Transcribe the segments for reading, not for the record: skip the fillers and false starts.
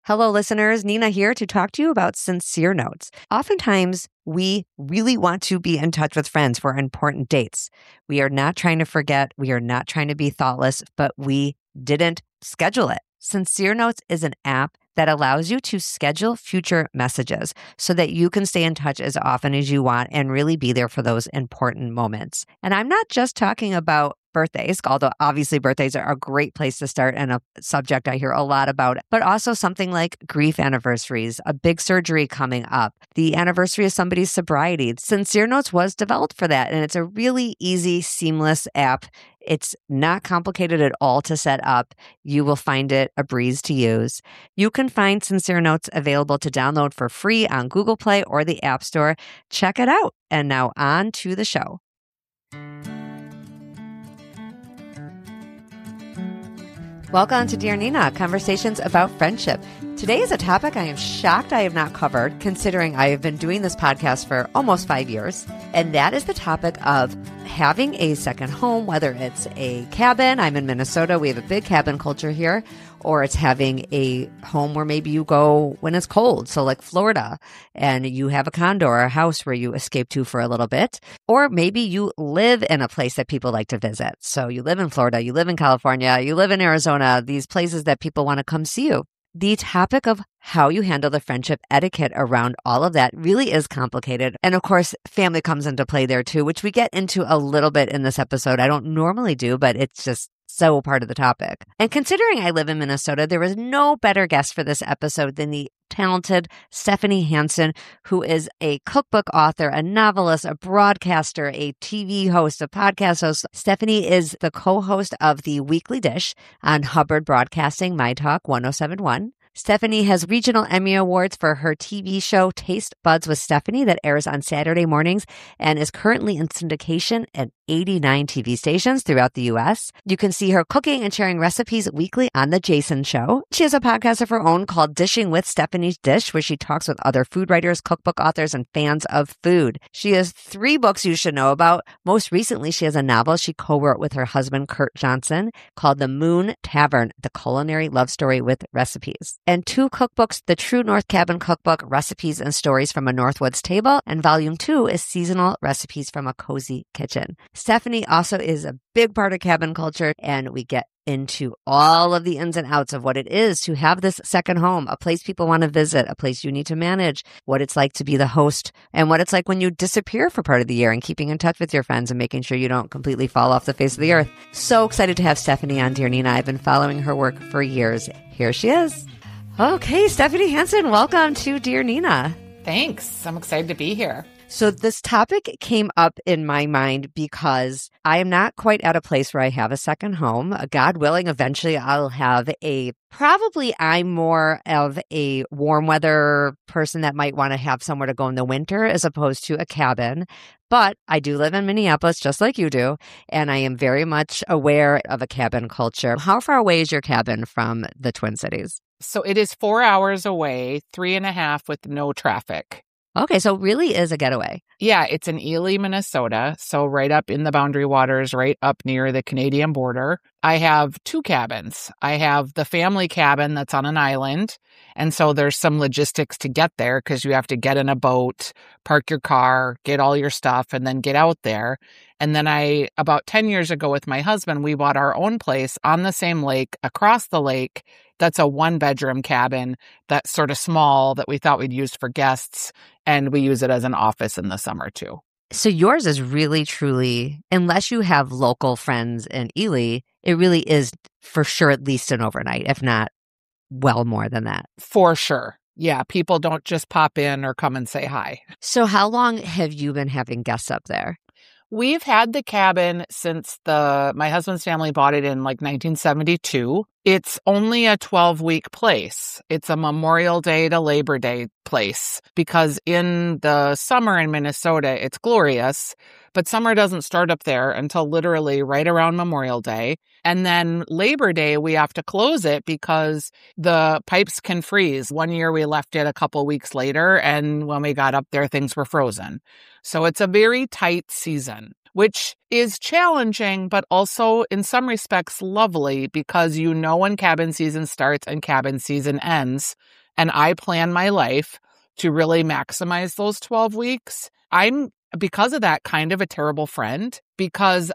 Hello, listeners. Nina here to talk to you about Sincere Notes. Oftentimes, we really want to be in touch with friends for important dates. We are not trying to forget. We are not trying to be thoughtless, but we didn't schedule it. Sincere Notes is an app that allows you to schedule future messages so that you can stay in touch as often as you want and really be there for those important moments. And I'm not just talking about birthdays, although obviously birthdays are a great place to start and a subject I hear a lot about, but also something like grief anniversaries, a big surgery coming up, the anniversary of somebody's sobriety. Sincere Notes was developed for that, and it's a really easy, seamless app. It's not complicated at all to set up. You will find it a breeze to use. You can find Sincere Notes available to download for free on Google Play or the App Store. Check it out. And now on to the show. Welcome to Dear Nina, conversations about friendship. Today is a topic I am shocked I have not covered, considering I have been doing this podcast for almost 5 years. And that is the topic of having a second home, whether it's a cabin. I'm in Minnesota. We have a big cabin culture here. Or it's having a home where maybe you go when it's cold. So like Florida, and you have a condo or a house where you escape to for a little bit. Or maybe you live in a place that people like to visit. So you live in Florida, you live in California, you live in Arizona, these places that people want to come see you. The topic of how you handle the friendship etiquette around all of that really is complicated. And of course, family comes into play there too, which we get into a little bit in this episode. I don't normally do, but it's just so part of the topic. And considering I live in Minnesota, there was no better guest for this episode than the talented Stephanie Hansen, who is a cookbook author, a novelist, a broadcaster, a TV host, a podcast host. Stephanie is the co-host of The Weekly Dish on Hubbard Broadcasting, My Talk 1071. Stephanie has regional Emmy Awards for her TV show Taste Buds with Stephanie that airs on Saturday mornings and is currently in syndication at 89 TV stations throughout the U.S. You can see her cooking and sharing recipes weekly on The Jason Show. She has a podcast of her own called Dishing with Stephanie's Dish, where she talks with other food writers, cookbook authors, and fans of food. She has 3 books you should know about. Most recently, she has a novel she co-wrote with her husband, Kurt Johnson, called The Moon Tavern, the culinary love story with recipes. And 2 cookbooks, The True North Cabin Cookbook, Recipes and Stories from a Northwoods Table, and Volume 2 is Seasonal Recipes from a Cozy Kitchen. Stephanie also is a big part of cabin culture, and we get into all of the ins and outs of what it is to have this second home, a place people want to visit, a place you need to manage, what it's like to be the host, and what it's like when you disappear for part of the year and keeping in touch with your friends and making sure you don't completely fall off the face of the earth. So excited to have Stephanie on, Dear Nina. I've been following her work for years. Here she is. Okay, Stephanie Hansen, welcome to Dear Nina. Thanks. I'm excited to be here. So this topic came up in my mind because I am not quite at a place where I have a second home. God willing, eventually I'll have probably I'm more of a warm weather person that might want to have somewhere to go in the winter as opposed to a cabin. But I do live in Minneapolis just like you do, and I am very much aware of a cabin culture. How far away is your cabin from the Twin Cities? So it is 4 hours away, 3.5 with no traffic. Okay, so it really is a getaway. Yeah, it's in Ely, Minnesota. So right up in the Boundary Waters, right up near the Canadian border. I have 2 cabins. I have the family cabin that's on an island. And so there's some logistics to get there because you have to get in a boat, park your car, get all your stuff, and then get out there. And then about 10 years ago with my husband, we bought our own place on the same lake, across the lake. That's a 1-bedroom cabin that's sort of small that we thought we'd use for guests. And we use it as an office in the summer too. So yours is really, truly, unless you have local friends in Ely, it really is for sure at least an overnight, if not well more than that. For sure. Yeah, people don't just pop in or come and say hi. So how long have you been having guests up there? We've had the cabin since my husband's family bought it in like 1972. It's only a 12-week place. It's a Memorial Day to Labor Day place because in the summer in Minnesota, it's glorious, but summer doesn't start up there until literally right around Memorial Day. And then Labor Day, we have to close it because the pipes can freeze. One year we left it a couple weeks later, and when we got up there, things were frozen. So it's a very tight season. which is challenging, but also in some respects lovely because you know when cabin season starts and cabin season ends. And I plan my life to really maximize those 12 weeks. I'm, because of that, kind of a terrible friend because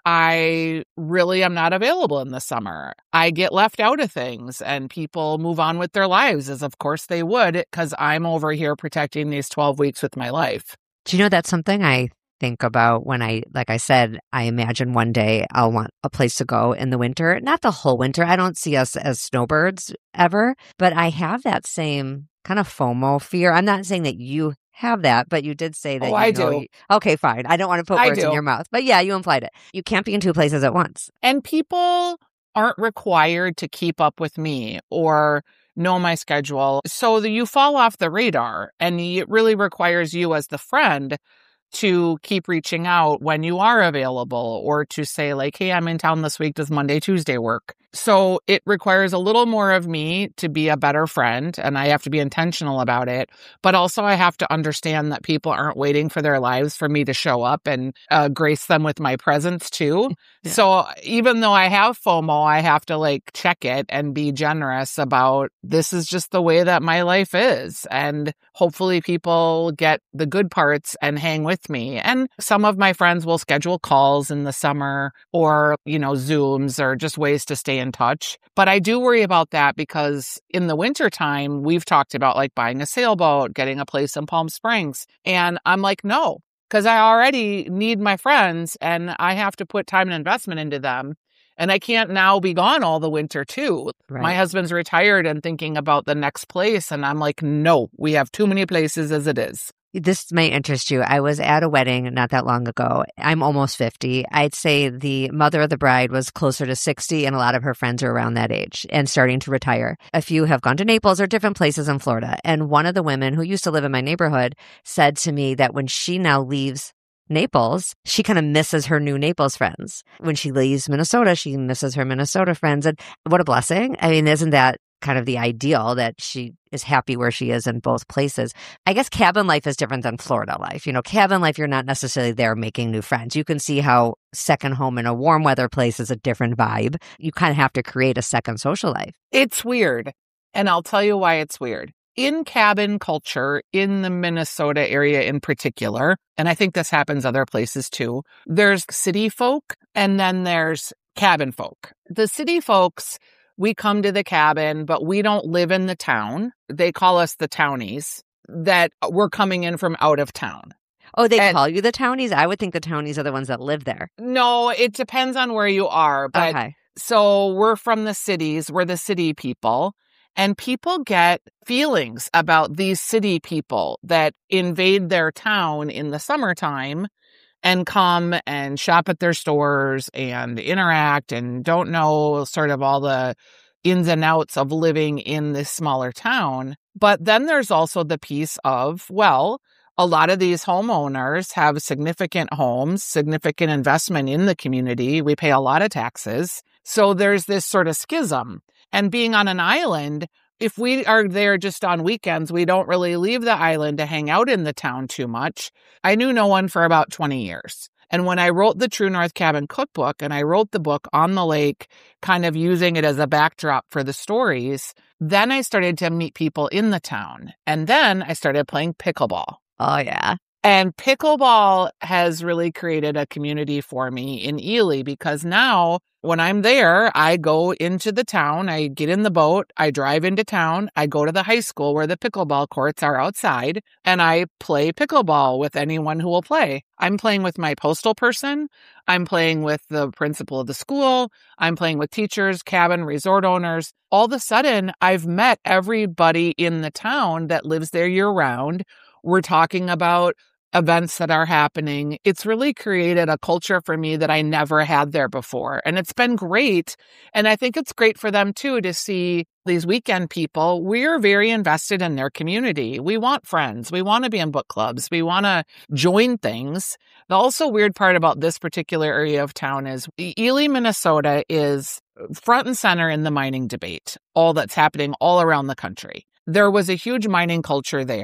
I really am not available in the summer. I get left out of things and people move on with their lives, as of course they would, because I'm over here protecting these 12 weeks with my life. Do you know that's something I think about when like I said, I imagine one day I'll want a place to go in the winter, not the whole winter. I don't see us as snowbirds ever, but I have that same kind of FOMO fear. I'm not saying that you have that, but you did say that. Oh, I do. Okay, fine. I don't want to put words in your mouth, but yeah, you implied it. You can't be in two places at once. And people aren't required to keep up with me or know my schedule. So that you fall off the radar, and it really requires you as the friend to keep reaching out when you are available or to say like, hey, I'm in town this week. Does Monday, Tuesday work? So it requires a little more of me to be a better friend, and I have to be intentional about it. But also I have to understand that people aren't waiting for their lives for me to show up and grace them with my presence too. Yeah. So even though I have FOMO, I have to like check it and be generous about this is just the way that my life is. And hopefully people get the good parts and hang with me. And some of my friends will schedule calls in the summer or, Zooms or just ways to stay in touch. But I do worry about that because in the wintertime, we've talked about like buying a sailboat, getting a place in Palm Springs. And I'm like, no, because I already need my friends and I have to put time and investment into them. And I can't now be gone all the winter too. Right. My husband's retired and thinking about the next place. And I'm like, no, we have too many places as it is. This may interest you. I was at a wedding not that long ago. I'm almost 50. I'd say the mother of the bride was closer to 60, and a lot of her friends are around that age and starting to retire. A few have gone to Naples or different places in Florida. And one of the women who used to live in my neighborhood said to me that when she now leaves Naples, she kind of misses her new Naples friends. When she leaves Minnesota, she misses her Minnesota friends. And what a blessing. I mean, isn't that kind of the ideal that she is happy where she is in both places? I guess cabin life is different than Florida life. Cabin life, you're not necessarily there making new friends. You can see how second home in a warm weather place is a different vibe. You kind of have to create a second social life. It's weird. And I'll tell you why it's weird. In cabin culture, in the Minnesota area in particular, and I think this happens other places too, there's city folk and then there's cabin folk. The city folks, we come to the cabin, but we don't live in the town. They call us the townies, that we're coming in from out of town. Oh, they call you the townies? I would think the townies are the ones that live there. No, it depends on where you are. But okay. So we're from the cities. We're the city people. And people get feelings about these city people that invade their town in the summertime and come and shop at their stores and interact and don't know sort of all the ins and outs of living in this smaller town. But then there's also the piece of, well, a lot of these homeowners have significant homes, significant investment in the community. We pay a lot of taxes. So there's this sort of schism. And being on an island, if we are there just on weekends, we don't really leave the island to hang out in the town too much. I knew no one for about 20 years. And when I wrote the True North Cabin Cookbook and I wrote the book on the lake, kind of using it as a backdrop for the stories, then I started to meet people in the town. And then I started playing pickleball. Oh, yeah. And pickleball has really created a community for me in Ely because now when I'm there, I go into the town, I get in the boat, I drive into town, I go to the high school where the pickleball courts are outside, and I play pickleball with anyone who will play. I'm playing with my postal person, I'm playing with the principal of the school, I'm playing with teachers, cabin, resort owners. All of a sudden, I've met everybody in the town that lives there year-round. We're talking about events that are happening. It's really created a culture for me that I never had there before. And it's been great. And I think it's great for them too to see these weekend people. We're very invested in their community. We want friends. We want to be in book clubs. We want to join things. The also weird part about this particular area of town is Ely, Minnesota is front and center in the mining debate, all that's happening all around the country. There was a huge mining culture there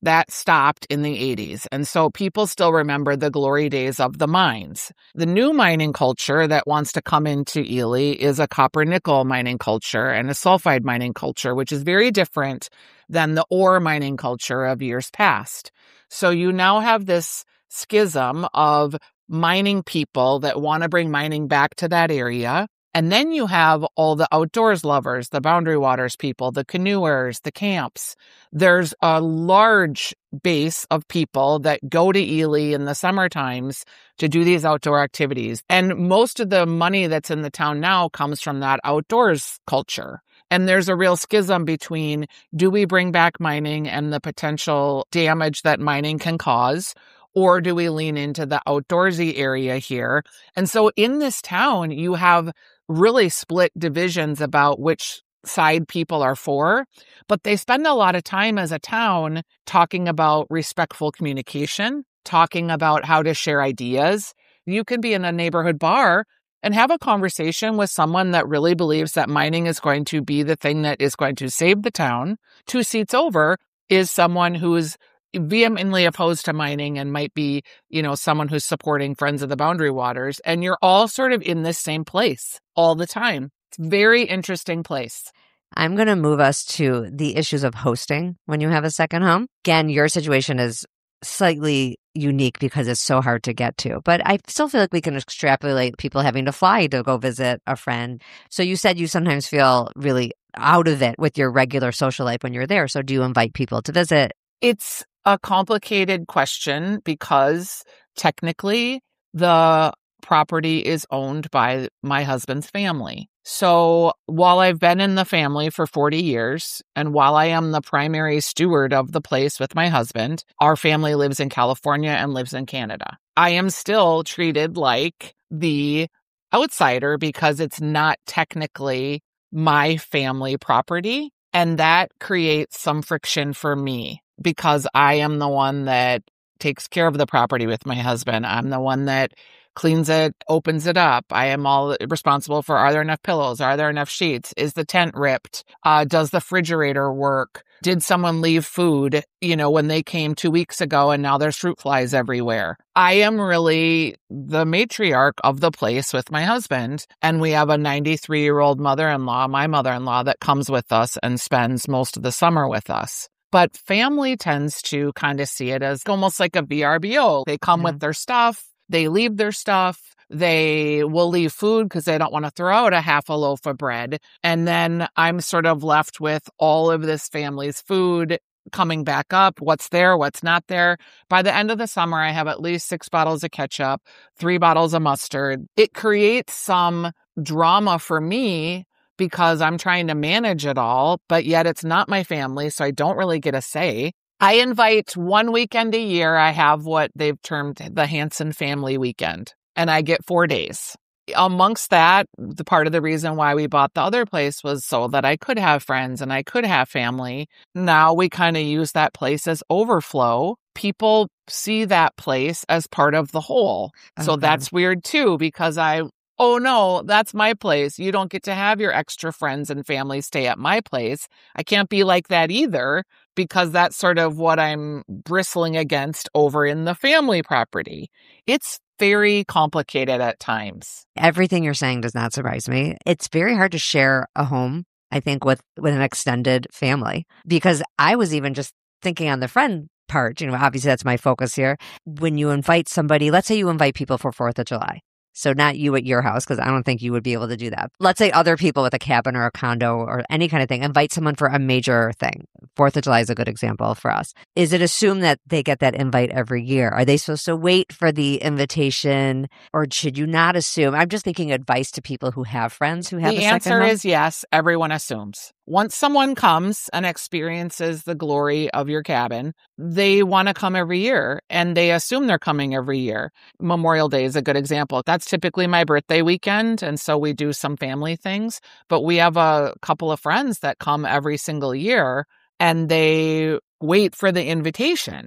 that stopped in the 80s. And so people still remember the glory days of the mines. The new mining culture that wants to come into Ely is a copper nickel mining culture and a sulfide mining culture, which is very different than the ore mining culture of years past. So you now have this schism of mining people that want to bring mining back to that area. And then you have all the outdoors lovers, the Boundary Waters people, the canoers, the camps. There's a large base of people that go to Ely in the summer times to do these outdoor activities. And most of the money that's in the town now comes from that outdoors culture. And there's a real schism between, do we bring back mining and the potential damage that mining can cause? Or do we lean into the outdoorsy area here? And so in this town, you have really split divisions about which side people are for, but they spend a lot of time as a town talking about respectful communication, talking about how to share ideas. You can be in a neighborhood bar and have a conversation with someone that really believes that mining is going to be the thing that is going to save the town. 2 seats over is someone who's vehemently opposed to mining and might be, someone who's supporting Friends of the Boundary Waters. And you're all sort of in this same place all the time. It's a very interesting place. I'm going to move us to the issues of hosting when you have a second home. Again, your situation is slightly unique because it's so hard to get to, but I still feel like we can extrapolate people having to fly to go visit a friend. So you said you sometimes feel really out of it with your regular social life when you're there. So do you invite people to visit? It's a complicated question because technically the property is owned by my husband's family. So while I've been in the family for 40 years, and while I am the primary steward of the place with my husband, our family lives in California and lives in Canada. I am still treated like the outsider because it's not technically my family property. And that creates some friction for me because I am the one that takes care of the property with my husband. I'm the one that cleans it, opens it up. I am all responsible for, are there enough pillows? Are there enough sheets? Is the tent ripped? Does the refrigerator work? Did someone leave food, when they came 2 weeks ago and now there's fruit flies everywhere? I am really the matriarch of the place with my husband. And we have a 93-year-old mother-in-law, my mother-in-law, that comes with us and spends most of the summer with us. But family tends to kind of see it as almost like a VRBO. They come with their stuff. They leave their stuff. They will leave food because they don't want to throw out a half a loaf of bread. And then I'm sort of left with all of this family's food coming back up. What's there? What's not there? By the end of the summer, I have at least 6 bottles of ketchup, 3 bottles of mustard. It creates some drama for me because I'm trying to manage it all, but yet it's not my family, so I don't really get a say. I invite 1 weekend a year. I have what they've termed the Hansen family weekend, and I get 4 days. Amongst that, the part of the reason why we bought the other place was so that I could have friends and I could have family. Now we kind of use that place as overflow. People see that place as part of the whole. Okay. So that's weird too, because oh no, that's my place. You don't get to have your extra friends and family stay at my place. I can't be like that either, because that's sort of what I'm bristling against over in the family property. It's very complicated at times. Everything you're saying does not surprise me. It's very hard to share a home, I think, with an extended family, because I was even just thinking on the friend part, obviously that's my focus here. When you invite somebody, let's say you invite people for 4th of July. So not you at your house, because I don't think you would be able to do that. Let's say other people with a cabin or a condo or any kind of thing, invite someone for a major thing. 4th of July is a good example for us. Is it assumed that they get that invite every year? Are they supposed to wait for the invitation, or should you not assume? I'm just thinking advice to people who have friends who have a second home. The answer is yes, everyone assumes. Once someone comes and experiences the glory of your cabin, they want to come every year, and they assume they're coming every year. Memorial Day is a good example. That's typically my birthday weekend, and so we do some family things. But we have a couple of friends that come every single year, and they wait for the invitation.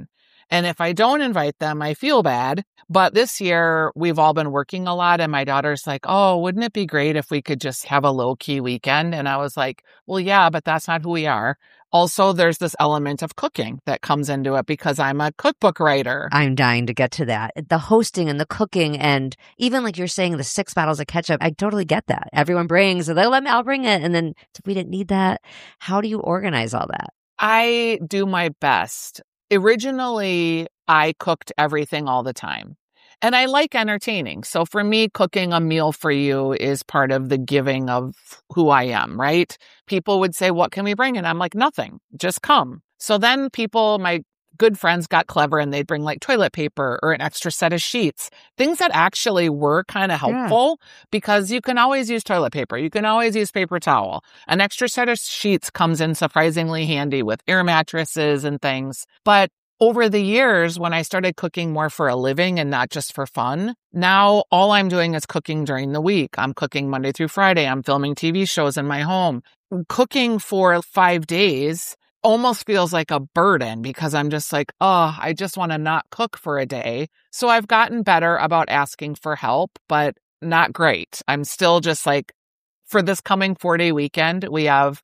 And if I don't invite them, I feel bad. But this year we've all been working a lot and my daughter's like, oh, wouldn't it be great if we could just have a low key weekend? And I was like, well, yeah, but that's not who we are. Also, there's this element of cooking that comes into it because I'm a cookbook writer. I'm dying to get to that. The hosting and the cooking, and even like you're saying, the 6 bottles of ketchup, I totally get that. Everyone brings, and I'll bring it. And then if we didn't need that, how do you organize all that? I do my best. Originally, I cooked everything all the time. And I like entertaining. So for me, cooking a meal for you is part of the giving of who I am, right? People would say, what can we bring? And I'm like, nothing, just come. So then my good friends got clever and they'd bring like toilet paper or an extra set of sheets, things that actually were kind of helpful because you can always use toilet paper. You can always use paper towel. An extra set of sheets comes in surprisingly handy with air mattresses and things. But over the years, when I started cooking more for a living and not just for fun, now all I'm doing is cooking during the week. I'm cooking Monday through Friday. I'm filming TV shows in my home. Cooking for 5 days almost feels like a burden because I'm just like, oh, I just want to not cook for a day. So I've gotten better about asking for help, but not great. I'm still just like, for this coming 4-day weekend, we have,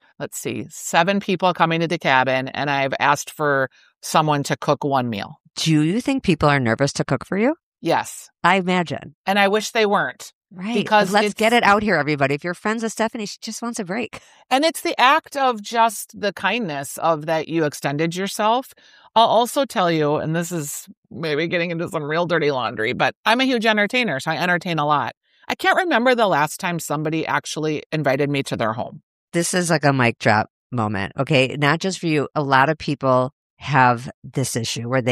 7 people coming to the cabin, and I've asked for someone to cook 1 meal. Do you think people are nervous to cook for you? Yes. I imagine. And I wish they weren't. Right. Because let's get it out here, everybody. If you're friends with Stephanie, she just wants a break. And it's the act of just the kindness of that you extended yourself. I'll also tell you, and this is maybe getting into some real dirty laundry, but I'm a huge entertainer, so I entertain a lot. I can't remember the last time somebody actually invited me to their home. This is like a mic drop moment, okay? Not just for you. A lot of people have this issue where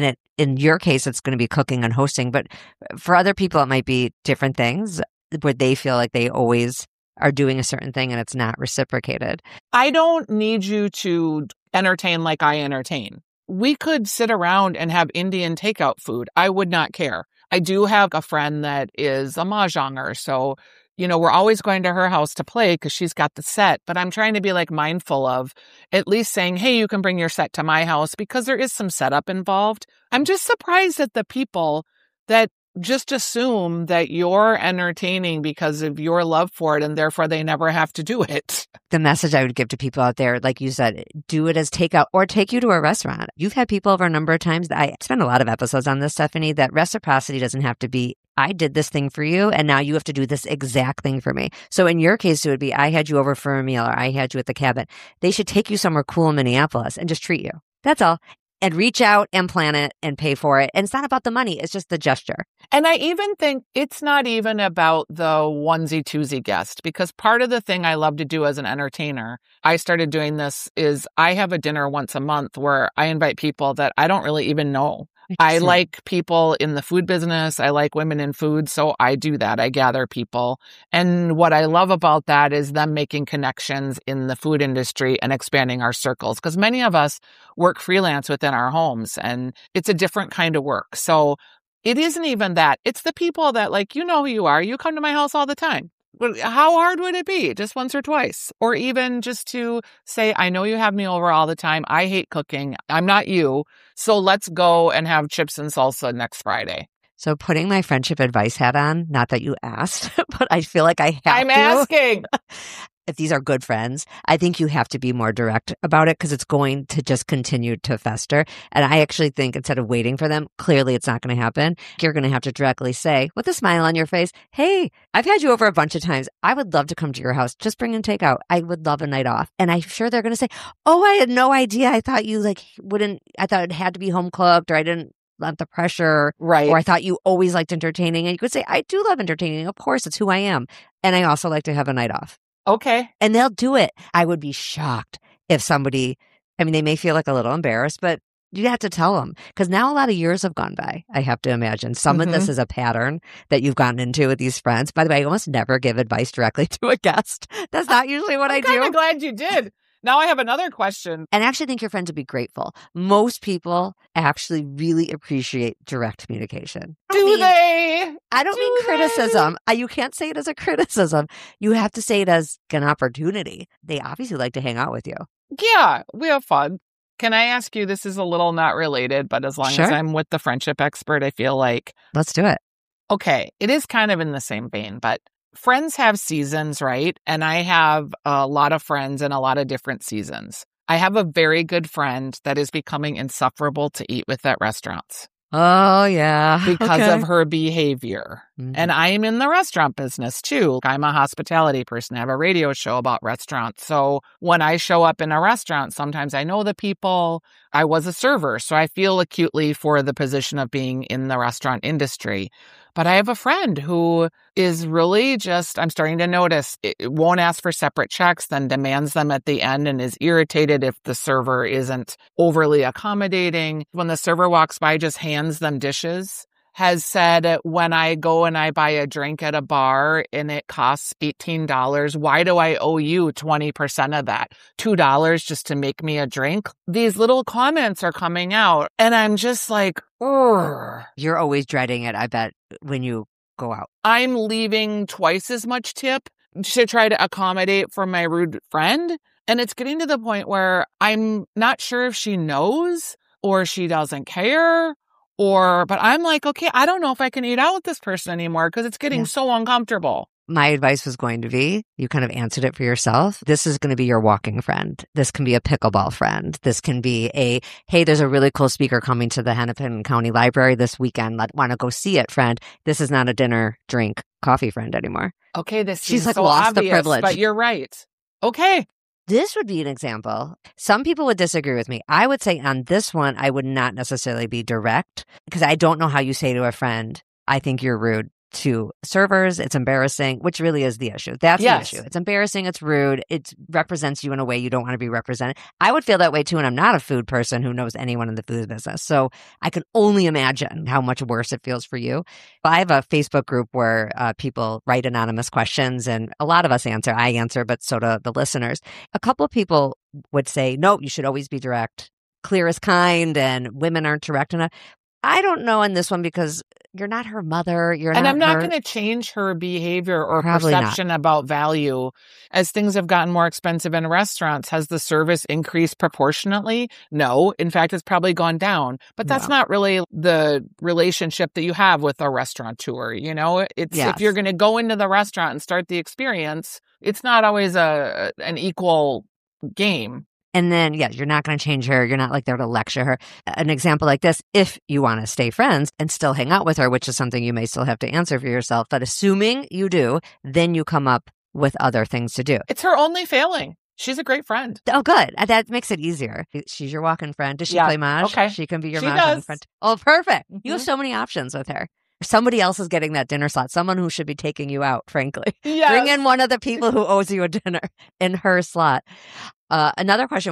in your case, it's going to be cooking and hosting, but for other people, it might be different things where they feel like they always are doing a certain thing and it's not reciprocated. I don't need you to entertain like I entertain. We could sit around and have Indian takeout food. I would not care. I do have a friend that is a mahjongger, so we're always going to her house to play because she's got the set, but I'm trying to be like mindful of at least saying, hey, you can bring your set to my house because there is some setup involved. I'm just surprised at the people that just assume that you're entertaining because of your love for it and therefore they never have to do it. The message I would give to people out there, like you said, do it as takeout or take you to a restaurant. You've had people over a number of times. I spend a lot of episodes on this, Stephanie, that reciprocity doesn't have to be, I did this thing for you and now you have to do this exact thing for me. So in your case, it would be, I had you over for a meal or I had you at the cabin. They should take you somewhere cool in Minneapolis and just treat you. That's all. And reach out and plan it and pay for it. And it's not about the money. It's just the gesture. And I even think it's not even about the onesie twosie guest, because part of the thing I love to do as an entertainer, I started doing this, is I have a dinner once a month where I invite people that I don't really even know. I like people in the food business. I like women in food. So I do that. I gather people. And what I love about that is them making connections in the food industry and expanding our circles. Because many of us work freelance within our homes and it's a different kind of work. So it isn't even that. It's the people that, like, you know who you are. You come to my house all the time. How hard would it be? Just once or twice? Or even just to say, I know you have me over all the time. I hate cooking. I'm not you. So let's go and have chips and salsa next Friday. So putting my friendship advice hat on, not that you asked, but I feel like I have I'm asking. If these are good friends, I think you have to be more direct about it because it's going to just continue to fester. And I actually think instead of waiting for them, clearly it's not going to happen. You're going to have to directly say, with a smile on your face, hey, I've had you over a bunch of times. I would love to come to your house. Just bring in takeout. I would love a night off. And I'm sure they're going to say, oh, I had no idea. I thought you I thought it had to be home cooked, or I didn't want the pressure. Right. Or I thought you always liked entertaining. And you could say, I do love entertaining. Of course, it's who I am. And I also like to have a night off. Okay. And they'll do it. I would be shocked if somebody, they may feel like a little embarrassed, but you have to tell them because now a lot of years have gone by. I have to imagine some of this is a pattern that you've gotten into with these friends. By the way, I almost never give advice directly to a guest. That's not usually what I do. I'm kind of glad you did. Now I have another question. And I actually think your friends would be grateful. Most people actually really appreciate direct communication. Do they? I don't mean criticism. You can't say it as a criticism. You have to say it as an opportunity. They obviously like to hang out with you. Yeah, we have fun. Can I ask you, this is a little not related, but as long as I'm with the friendship expert, I feel like. Let's do it. Okay. It is kind of in the same vein, but friends have seasons, right? And I have a lot of friends in a lot of different seasons. I have a very good friend that is becoming insufferable to eat with at restaurants. Oh, yeah. Because of her behavior. Mm-hmm. And I'm in the restaurant business too. I'm a hospitality person. I have a radio show about restaurants. So when I show up in a restaurant, sometimes I know the people. I was a server, so I feel acutely for the position of being in the restaurant industry. But I have a friend who is really just, I'm starting to notice, it won't ask for separate checks, then demands them at the end and is irritated if the server isn't overly accommodating. When the server walks by, just hands them dishes. Has said, when I go and I buy a drink at a bar and it costs $18, why do I owe you 20% of that? $2 just to make me a drink? These little comments are coming out and I'm just like, ugh. You're always dreading it, I bet, when you go out. I'm leaving twice as much tip to try to accommodate for my rude friend. And it's getting to the point where I'm not sure if she knows or she doesn't care. But I'm like, okay, I don't know if I can eat out with this person anymore because it's getting so uncomfortable. My advice was going to be, you kind of answered it for yourself. This is going to be your walking friend. This can be a pickleball friend. This can be hey, there's a really cool speaker coming to the Hennepin County Library this weekend. Want to go see it, friend. This is not a dinner, drink, coffee friend anymore. Okay, this She's like so lost obvious, the privilege. But you're right. Okay. This would be an example. Some people would disagree with me. I would say on this one, I would not necessarily be direct because I don't know how you say to a friend, I think you're rude. To servers, it's embarrassing, which really is the issue. That's the issue. It's embarrassing. It's rude. It represents you in a way you don't want to be represented. I would feel that way too, and I'm not a food person who knows anyone in the food business. So I can only imagine how much worse it feels for you. I have a Facebook group where people write anonymous questions, and a lot of us answer. I answer, but so do the listeners. A couple of people would say, no, you should always be direct. Clear is kind, and women aren't direct enough. I don't know on this one because you're not her mother. I'm not going to change her behavior or perception about value. As things have gotten more expensive in restaurants, has the service increased proportionately? No. In fact, it's probably gone down. But that's not really the relationship that you have with a restaurateur. You know, if you're going to go into the restaurant and start the experience, it's not always an equal game. And then, you're not going to change her. You're not like there to lecture her. An example like this, if you want to stay friends and still hang out with her, which is something you may still have to answer for yourself, but assuming you do, then you come up with other things to do. It's her only failing. She's a great friend. Oh, good. That makes it easier. She's your walking friend. Does she play Mahjong? Okay. She can be your Mahjong friend. Oh, perfect. Mm-hmm. You have so many options with her. Somebody else is getting that dinner slot. Someone who should be taking you out, frankly. Yes. Bring in one of the people who owes you a dinner in her slot. Another question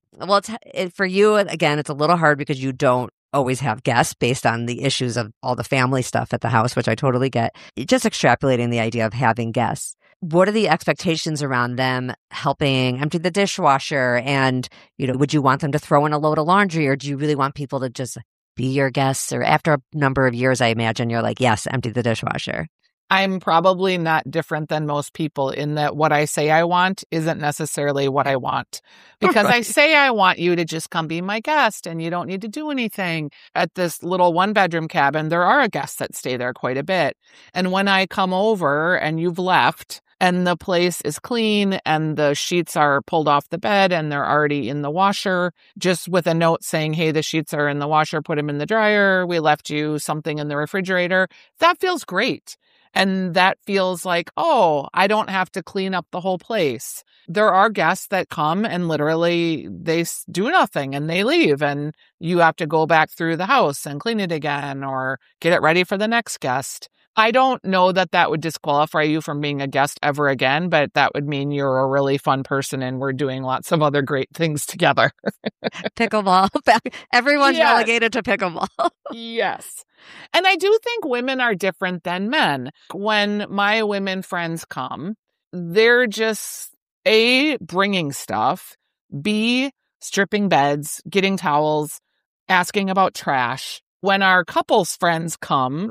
for you, again, it's a little hard because you don't always have guests based on the issues of all the family stuff at the house, which I totally get. Just extrapolating the idea of having guests. What are the expectations around them helping empty the dishwasher? And, would you want them to throw in a load of laundry, or do you really want people to just be your guests? Or after a number of years, I imagine you're like, yes, empty the dishwasher. I'm probably not different than most people in that what I say I want isn't necessarily what I want. Because I say I want you to just come be my guest and you don't need to do anything. At this little 1-bedroom cabin, there are guests that stay there quite a bit. And when I come over and you've left and the place is clean and the sheets are pulled off the bed and they're already in the washer, just with a note saying, hey, the sheets are in the washer, put them in the dryer. We left you something in the refrigerator. That feels great. And that feels like, oh, I don't have to clean up the whole place. There are guests that come and literally they do nothing and they leave and you have to go back through the house and clean it again or get it ready for the next guest. I don't know that would disqualify you from being a guest ever again, but that would mean you're a really fun person and we're doing lots of other great things together. Pickleball. Everyone's relegated to pickleball. Yes. And I do think women are different than men. When my women friends come, they're just A, bringing stuff, B, stripping beds, getting towels, asking about trash. When our couples friends come,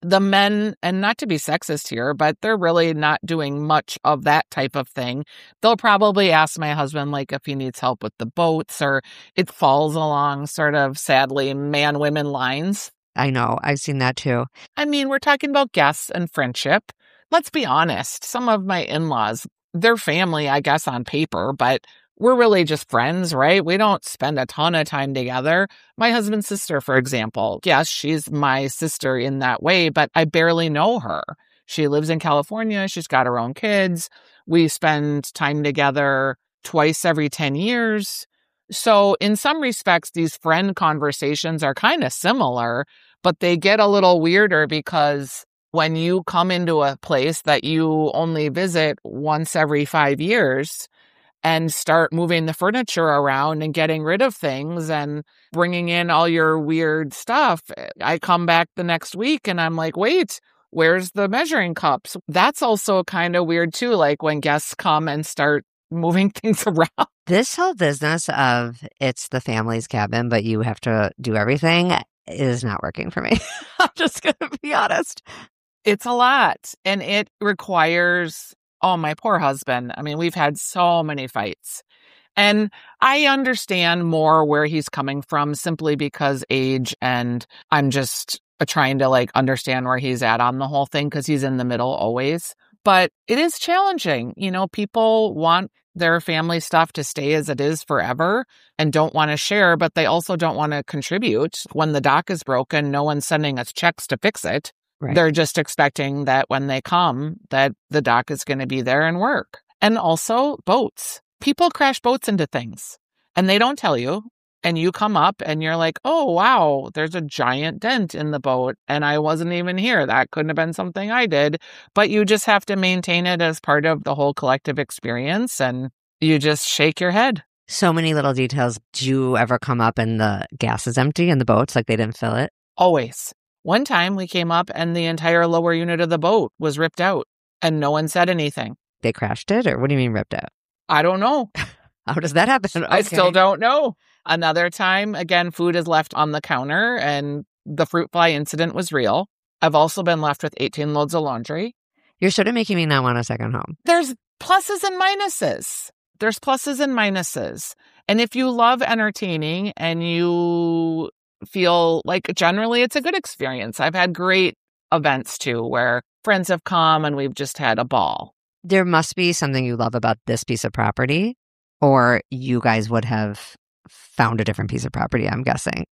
the men, and not to be sexist here, but they're really not doing much of that type of thing. They'll probably ask my husband, like, if he needs help with the boats, or it falls along sort of, sadly, man-women lines. I know. I've seen that too. I mean, we're talking about guests and friendship. Let's be honest. Some of my in-laws, they're family, I guess, on paper, but we're really just friends, right? We don't spend a ton of time together. My husband's sister, for example, yes, she's my sister in that way, but I barely know her. She lives in California. She's got her own kids. We spend time together twice every 10 years. So in some respects, these friend conversations are kind of similar, but they get a little weirder because when you come into a place that you only visit once every 5 years, and start moving the furniture around and getting rid of things and bringing in all your weird stuff, I come back the next week and I'm like, wait, where's the measuring cups? That's also kind of weird too, like when guests come and start moving things around. This whole business of it's the family's cabin, but you have to do everything is not working for me. I'm just going to be honest. It's a lot, and it requires... Oh, my poor husband. I mean, we've had so many fights. And I understand more where he's coming from simply because age, and I'm just trying to like understand where he's at on the whole thing because he's in the middle always. But it is challenging. You know, people want their family stuff to stay as it is forever and don't want to share, but they also don't want to contribute. When the dock is broken, no one's sending us checks to fix it. Right. They're just expecting that when they come, that the dock is going to be there and work. And also boats. People crash boats into things and they don't tell you. And you come up and you're like, oh, wow, there's a giant dent in the boat and I wasn't even here. That couldn't have been something I did. But you just have to maintain it as part of the whole collective experience and you just shake your head. So many little details. Do you ever come up and the gas is empty in the boats, like they didn't fill it? Always. One time we came up and the entire lower unit of the boat was ripped out and no one said anything. They crashed it? Or what do you mean ripped out? I don't know. How does that happen? Okay. I still don't know. Another time, again, food is left on the counter and the fruit fly incident was real. I've also been left with 18 loads of laundry. You're sort of making me not want a second home. There's pluses and minuses. There's pluses and minuses. And if you love entertaining and you feel like generally it's a good experience. I've had great events too where friends have come and we've just had a ball. There must be something you love about this piece of property, or you guys would have found a different piece of property, I'm guessing.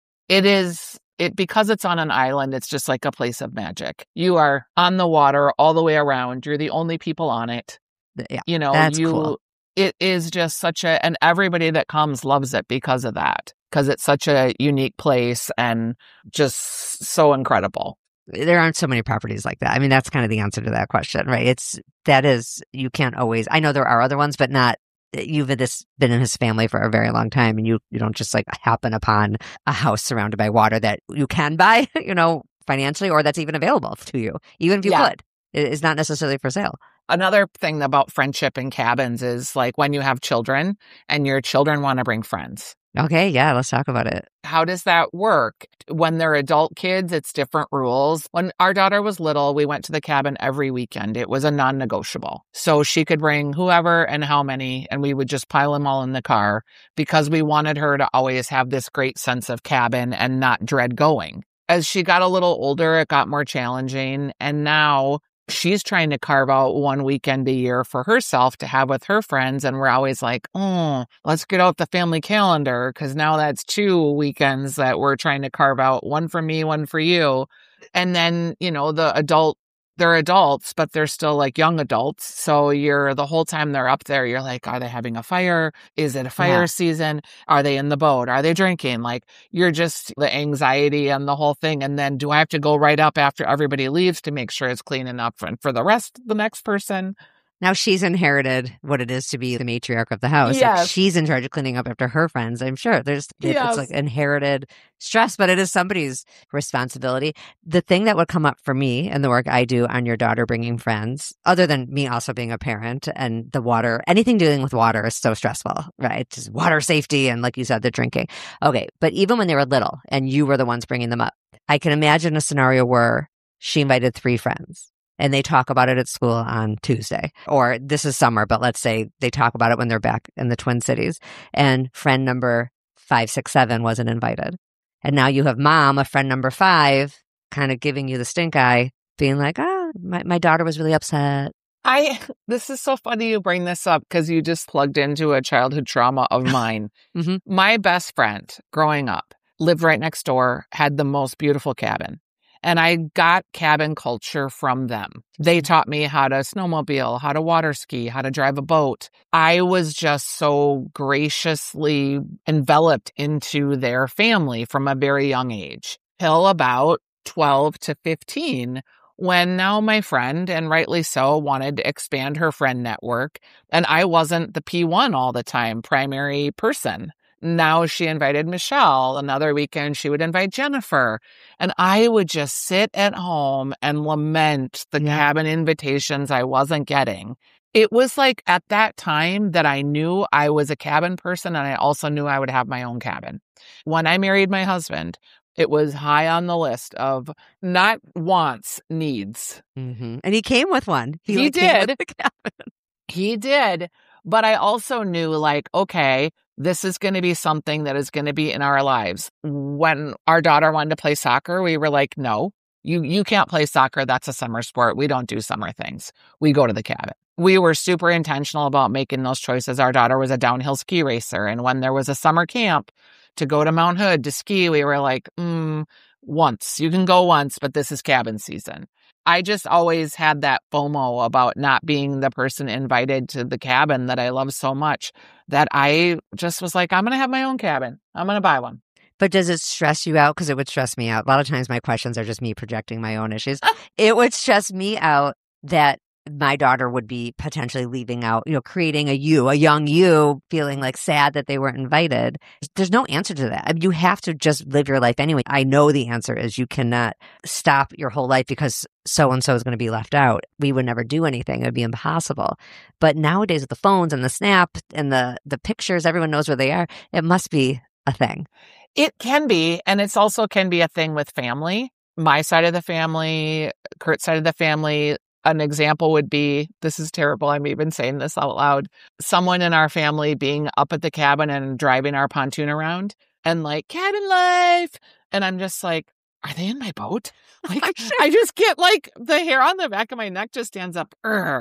Because it's on an island, it's just like a place of magic. You are on the water all the way around. You're the only people on it. Yeah, you know, that's cool. It is just and everybody that comes loves it because of that. Because it's such a unique place and just so incredible. There aren't so many properties like that. I mean, that's kind of the answer to that question, right? You can't always, I know there are other ones, but not, you've been in his family for a very long time and you don't just like happen upon a house surrounded by water that you can buy, you know, financially, or that's even available to you, even if you could. It is not necessarily for sale. Another thing about friendship in cabins is like when you have children and your children want to bring friends. Okay, yeah, let's talk about it. How does that work? When they're adult kids, it's different rules. When our daughter was little, we went to the cabin every weekend. It was a non-negotiable. So she could bring whoever and how many, and we would just pile them all in the car because we wanted her to always have this great sense of cabin and not dread going. As she got a little older, it got more challenging. And now she's trying to carve out one weekend a year for herself to have with her friends. And we're always like, oh, let's get out the family calendar because now that's 2 weekends that we're trying to carve out, one for me, one for you. And then, you know, they're adults, but they're still like young adults. So the whole time they're up there, you're like, are they having a fire? Is it a fire season? Are they in the boat? Are they drinking? Like you're just the anxiety and the whole thing. And then do I have to go right up after everybody leaves to make sure it's clean enough for the next person? Now she's inherited what it is to be the matriarch of the house. Yes. Like she's in charge of cleaning up after her friends. I'm sure it's like inherited stress, but it is somebody's responsibility. The thing that would come up for me and the work I do on your daughter bringing friends, other than me also being a parent and the water, anything dealing with water is so stressful, right? Just water safety and like you said, the drinking. Okay. But even when they were little and you were the ones bringing them up, I can imagine a scenario where she invited 3 friends. And they talk about it at school on Tuesday. Or this is summer, but let's say they talk about it when they're back in the Twin Cities. And friend number 5, 6, 7 wasn't invited. And now you have mom, a friend number 5, kind of giving you the stink eye, being like, my daughter was really upset. This is so funny you bring this up because you just plugged into a childhood trauma of mine. Mm-hmm. My best friend growing up lived right next door, had the most beautiful cabin. And I got cabin culture from them. They taught me how to snowmobile, how to water ski, how to drive a boat. I was just so graciously enveloped into their family from a very young age, till about 12 to 15, when now my friend, and rightly so, wanted to expand her friend network. And I wasn't the P1 all the time, primary person. Now she invited Michelle. Another weekend, she would invite Jennifer. And I would just sit at home and lament the cabin invitations I wasn't getting. It was like at that time that I knew I was a cabin person, and I also knew I would have my own cabin. When I married my husband, it was high on the list of not wants, needs. Mm-hmm. And he came with one. He did. Came with the cabin. He did. But I also knew, like, okay, this is going to be something that is going to be in our lives. When our daughter wanted to play soccer, we were like, no, you can't play soccer. That's a summer sport. We don't do summer things. We go to the cabin. We were super intentional about making those choices. Our daughter was a downhill ski racer. And when there was a summer camp to go to Mount Hood to ski, we were like, once. You can go once, but this is cabin season. I just always had that FOMO about not being the person invited to the cabin that I love so much, that I just was like, I'm going to have my own cabin. I'm going to buy one. But does it stress you out? Because it would stress me out. A lot of times my questions are just me projecting my own issues. It would stress me out that my daughter would be potentially leaving out, creating a young you, feeling like sad that they weren't invited. There's no answer to that. I mean, you have to just live your life anyway. I know the answer is you cannot stop your whole life because so-and-so is going to be left out. We would never do anything. It would be impossible. But nowadays with the phones and the Snap and the pictures, everyone knows where they are. It must be a thing. It can be. And it's also can be a thing with family. My side of the family, Kurt's side of the family. An example would be, this is terrible, I'm even saying this out loud, someone in our family being up at the cabin and driving our pontoon around and like, cabin life. And I'm just like, are they in my boat? Like, I just get like the hair on the back of my neck just stands up.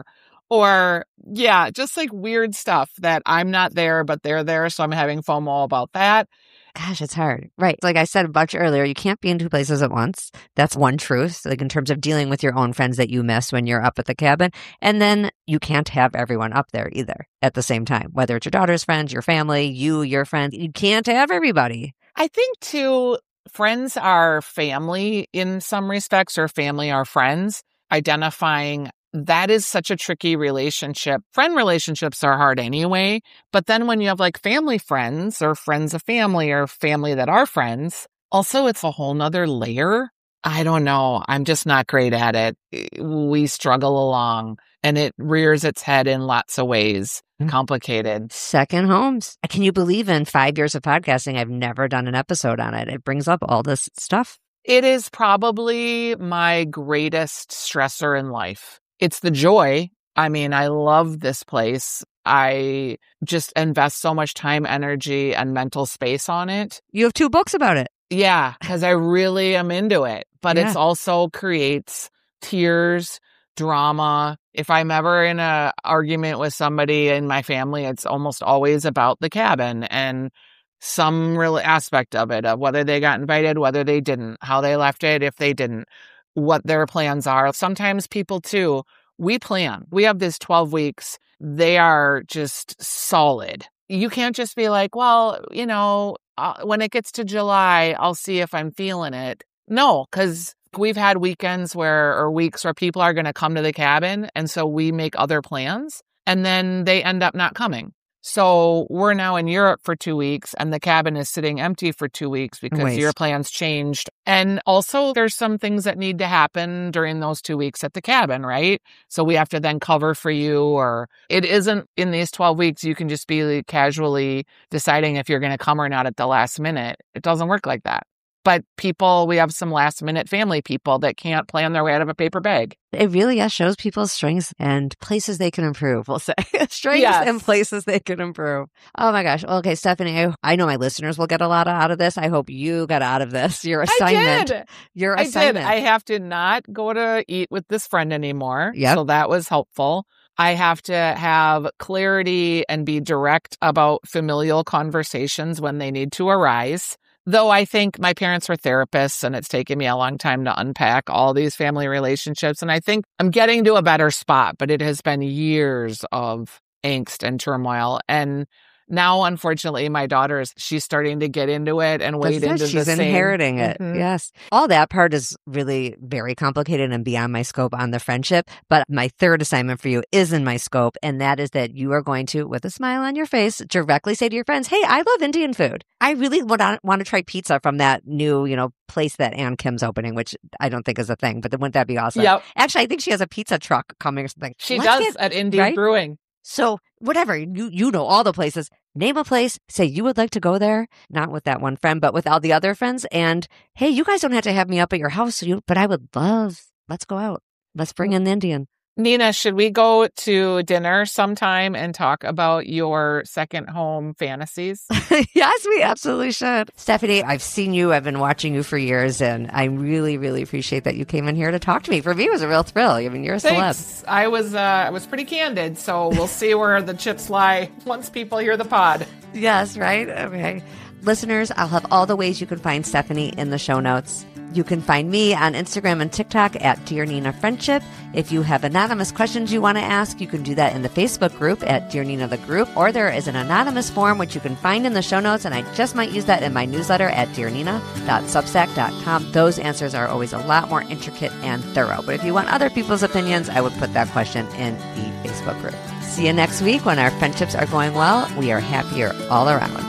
Or yeah, just like weird stuff that I'm not there, but they're there. So I'm having FOMO about that. Gosh, it's hard. Right. Like I said a bunch earlier, you can't be in 2 places at once. That's one truth, like in terms of dealing with your own friends that you miss when you're up at the cabin. And then you can't have everyone up there either at the same time, whether it's your daughter's friends, your family, your friends. You can't have everybody. I think too, friends are family in some respects, or family are friends. Identifying that is such a tricky relationship. Friend relationships are hard anyway. But then when you have like family friends or friends of family or family that are friends, also it's a whole nother layer. I don't know. I'm just not great at it. We struggle along and it rears its head in lots of ways. Complicated. Second homes. Can you believe in 5 years of podcasting, I've never done an episode on it? It brings up all this stuff. It is probably my greatest stressor in life. It's the joy. I mean, I love this place. I just invest so much time, energy, and mental space on it. You have 2 books about it. Yeah, because I really am into it. But it's also creates tears, drama. If I'm ever in an argument with somebody in my family, it's almost always about the cabin and some real aspect of it, of whether they got invited, whether they didn't, how they left it, if they didn't, what their plans are. Sometimes people too, we plan. We have this 12 weeks. They are just solid. You can't just be like, well, when it gets to July, I'll see if I'm feeling it. No, because we've had weekends or weeks where people are going to come to the cabin. And so we make other plans and then they end up not coming. So we're now in Europe for 2 weeks and the cabin is sitting empty for 2 weeks because your plans changed. And also there's some things that need to happen during those 2 weeks at the cabin, right? So we have to then cover for you, or it isn't in these 12 weeks. You can just be casually deciding if you're going to come or not at the last minute. It doesn't work like that. But we have some last minute family people that can't plan their way out of a paper bag. It really shows people's strengths and places they can improve, we'll say. Strengths and places they can improve. Oh my gosh. Okay, Stephanie, I know my listeners will get a lot out of this. I hope you got out of this. Your assignment. I did. I have to not go to eat with this friend anymore. Yep. So that was helpful. I have to have clarity and be direct about familial conversations when they need to arise. Though I think my parents were therapists and it's taken me a long time to unpack all these family relationships. And I think I'm getting to a better spot, but it has been years of angst and turmoil. And now, unfortunately, my daughter she's starting to get into it and wade into the same. She's inheriting it. Mm-hmm. Yes. All that part is really very complicated and beyond my scope on the friendship. But my third assignment for you is in my scope. And that is that you are going to, with a smile on your face, directly say to your friends, hey, I love Indian food. I really want to try pizza from that new, place that Ann Kim's opening, which I don't think is a thing, but wouldn't that be awesome? Yep. Actually, I think she has a pizza truck coming or something. She does at Indian Brewing. So whatever, you know all the places. Name a place, say you would like to go there, not with that one friend, but with all the other friends. And hey, you guys don't have to have me up at your house, but I would love, let's go out. Let's bring in the Indian. Nina, should we go to dinner sometime and talk about your second home fantasies? Yes, we absolutely should. Stephanie, I've seen you. I've been watching you for years, and I really, really appreciate that you came in here to talk to me. For me, it was a real thrill. I mean, you're a Thanks. celeb. I was pretty candid, so we'll see where the chips lie once people hear the pod. Yes, right? Okay. Listeners, I'll have all the ways you can find Stephanie in the show notes. You can find me on Instagram and TikTok at Dear Nina Friendship. If you have anonymous questions you want to ask, you can do that in the Facebook group at Dear Nina the Group, or there is an anonymous form which you can find in the show notes, and I just might use that in my newsletter at dearnina.substack.com. Those answers are always a lot more intricate and thorough, but if you want other people's opinions, I would put that question in the Facebook group. See you next week when our friendships are going well. We are happier all around.